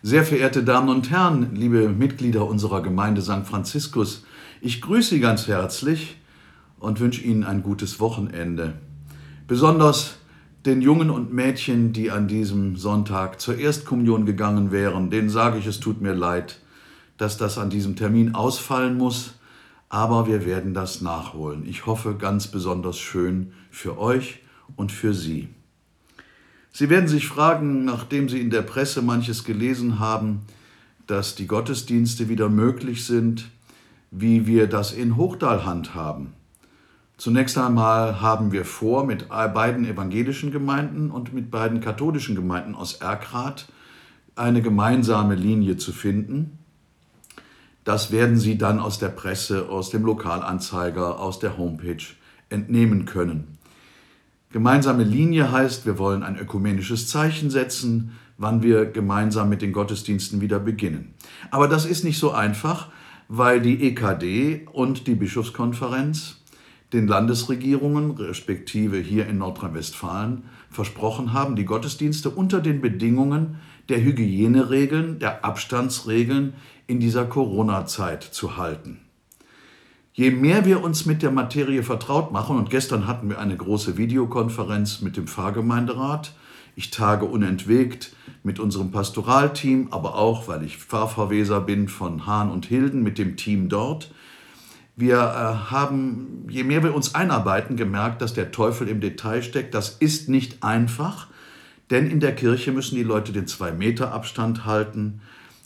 Sehr verehrte Damen und Herren, liebe Mitglieder unserer Gemeinde St. Franziskus, ich grüße Sie ganz herzlich und wünsche Ihnen ein gutes Wochenende. Besonders den Jungen und Mädchen, die an diesem Sonntag zur Erstkommunion gegangen wären, denen sage ich, es tut mir leid, dass das an diesem Termin ausfallen muss, aber wir werden das nachholen. Ich hoffe ganz besonders schön für euch und für Sie. Sie werden sich fragen, nachdem Sie in der Presse manches gelesen haben, dass die Gottesdienste wieder möglich sind, wie wir das in Hochdahl handhaben. Zunächst einmal haben wir vor, mit beiden evangelischen Gemeinden und mit beiden katholischen Gemeinden aus Erkrath eine gemeinsame Linie zu finden. Das werden Sie dann aus der Presse, aus dem Lokalanzeiger, aus der Homepage entnehmen können. Gemeinsame Linie heißt, wir wollen ein ökumenisches Zeichen setzen, wann wir gemeinsam mit den Gottesdiensten wieder beginnen. Aber das ist nicht so einfach, weil die EKD und die Bischofskonferenz den Landesregierungen, respektive hier in Nordrhein-Westfalen, versprochen haben, die Gottesdienste unter den Bedingungen der Hygieneregeln, der Abstandsregeln in dieser Corona-Zeit zu halten. Je mehr wir uns mit der Materie vertraut machen, und gestern hatten wir eine große Videokonferenz mit dem Pfarrgemeinderat, ich tage unentwegt mit unserem Pastoralteam, aber auch, weil ich Pfarrverweser bin von Hahn und Hilden, mit dem Team dort. Wir haben, je mehr wir uns einarbeiten, gemerkt, dass der Teufel im Detail steckt. Das ist nicht einfach, denn in der Kirche müssen die Leute den 2-Meter-Abstand halten.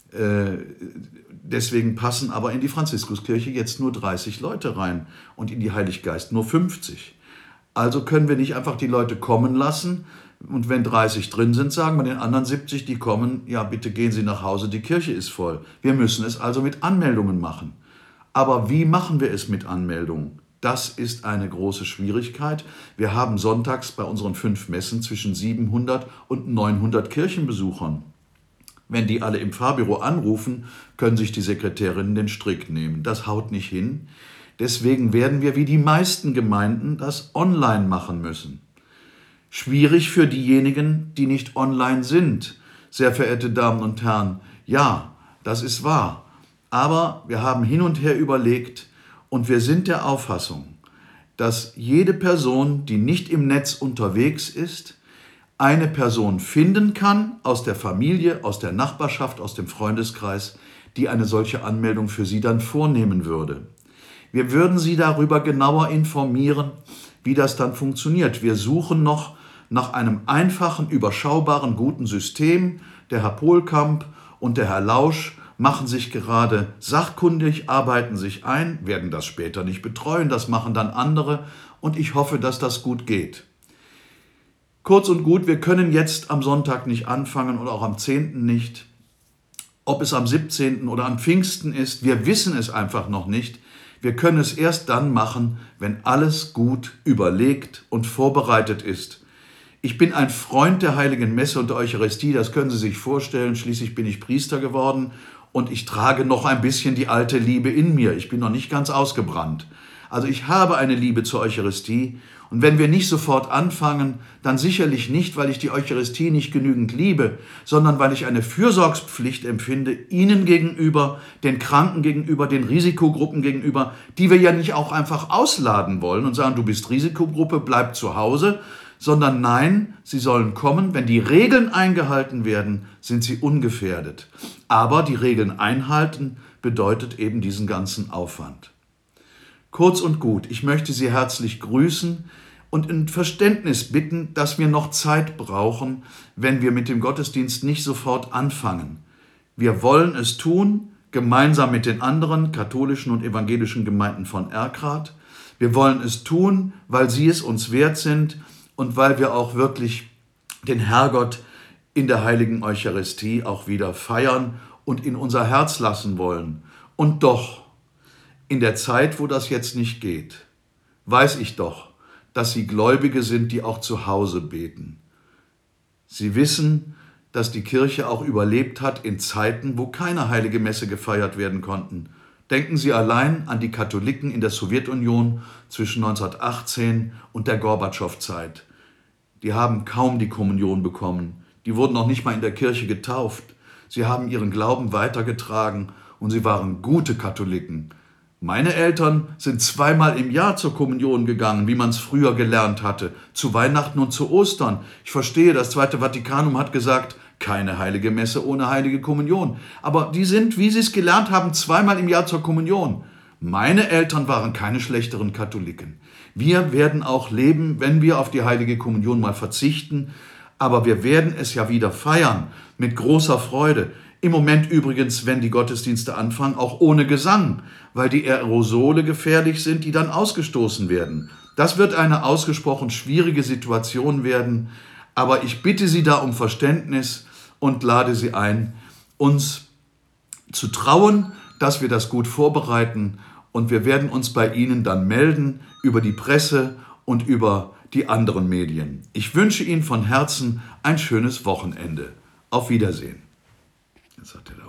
Deswegen passen aber in die Franziskuskirche jetzt nur 30 Leute rein und in die Heiliggeist nur 50. Also können wir nicht einfach die Leute kommen lassen und wenn 30 drin sind, sagen wir den anderen 70, die kommen, ja bitte gehen Sie nach Hause, die Kirche ist voll. Wir müssen es also mit Anmeldungen machen. Aber wie machen wir es mit Anmeldungen? Das ist eine große Schwierigkeit. Wir haben sonntags bei unseren 5 Messen zwischen 700 und 900 Kirchenbesuchern. Wenn die alle im Pfarrbüro anrufen, können sich die Sekretärinnen den Strick nehmen. Das haut nicht hin. Deswegen werden wir wie die meisten Gemeinden das online machen müssen. Schwierig für diejenigen, die nicht online sind. Sehr verehrte Damen und Herren, ja, das ist wahr. Aber wir haben hin und her überlegt und wir sind der Auffassung, dass jede Person, die nicht im Netz unterwegs ist, eine Person finden kann aus der Familie, aus der Nachbarschaft, aus dem Freundeskreis, die eine solche Anmeldung für sie dann vornehmen würde. Wir würden Sie darüber genauer informieren, wie das dann funktioniert. Wir suchen noch nach einem einfachen, überschaubaren, guten System. Der Herr Pohlkamp und der Herr Lausch machen sich gerade sachkundig, arbeiten sich ein, werden das später nicht betreuen, das machen dann andere und ich hoffe, dass das gut geht. Kurz und gut, wir können jetzt am Sonntag nicht anfangen und auch am 10. nicht. Ob es am 17. oder am Pfingsten ist, wir wissen es einfach noch nicht. Wir können es erst dann machen, wenn alles gut überlegt und vorbereitet ist. Ich bin ein Freund der Heiligen Messe und der Eucharistie, das können Sie sich vorstellen. Schließlich bin ich Priester geworden und ich trage noch ein bisschen die alte Liebe in mir. Ich bin noch nicht ganz ausgebrannt. Also ich habe eine Liebe zur Eucharistie und wenn wir nicht sofort anfangen, dann sicherlich nicht, weil ich die Eucharistie nicht genügend liebe, sondern weil ich eine Fürsorgspflicht empfinde, Ihnen gegenüber, den Kranken gegenüber, den Risikogruppen gegenüber, die wir ja nicht auch einfach ausladen wollen und sagen, du bist Risikogruppe, bleib zu Hause, sondern nein, sie sollen kommen. Wenn die Regeln eingehalten werden, sind sie ungefährdet. Aber die Regeln einhalten bedeutet eben diesen ganzen Aufwand. Kurz und gut, ich möchte Sie herzlich grüßen und in Verständnis bitten, dass wir noch Zeit brauchen, wenn wir mit dem Gottesdienst nicht sofort anfangen. Wir wollen es tun, gemeinsam mit den anderen katholischen und evangelischen Gemeinden von Erkrath. Wir wollen es tun, weil Sie es uns wert sind und weil wir auch wirklich den Herrgott in der heiligen Eucharistie auch wieder feiern und in unser Herz lassen wollen. Und doch, in der Zeit, wo das jetzt nicht geht, weiß ich doch, dass Sie Gläubige sind, die auch zu Hause beten. Sie wissen, dass die Kirche auch überlebt hat in Zeiten, wo keine heilige Messe gefeiert werden konnten. Denken Sie allein an die Katholiken in der Sowjetunion zwischen 1918 und der Gorbatschow-Zeit. Die haben kaum die Kommunion bekommen. Die wurden noch nicht mal in der Kirche getauft. Sie haben ihren Glauben weitergetragen und sie waren gute Katholiken. Meine Eltern sind zweimal im Jahr zur Kommunion gegangen, wie man es früher gelernt hatte, zu Weihnachten und zu Ostern. Ich verstehe, das Zweite Vatikanum hat gesagt, keine heilige Messe ohne heilige Kommunion. Aber die sind, wie sie es gelernt haben, zweimal im Jahr zur Kommunion. Meine Eltern waren keine schlechteren Katholiken. Wir werden auch leben, wenn wir auf die heilige Kommunion mal verzichten, aber wir werden es ja wieder feiern, mit großer Freude. Im Moment übrigens, wenn die Gottesdienste anfangen, auch ohne Gesang, weil die Aerosole gefährlich sind, die dann ausgestoßen werden. Das wird eine ausgesprochen schwierige Situation werden, aber ich bitte Sie da um Verständnis und lade Sie ein, uns zu trauen, dass wir das gut vorbereiten, und wir werden uns bei Ihnen dann melden über die Presse und über die anderen Medien. Ich wünsche Ihnen von Herzen ein schönes Wochenende. Auf Wiedersehen. Jetzt hat er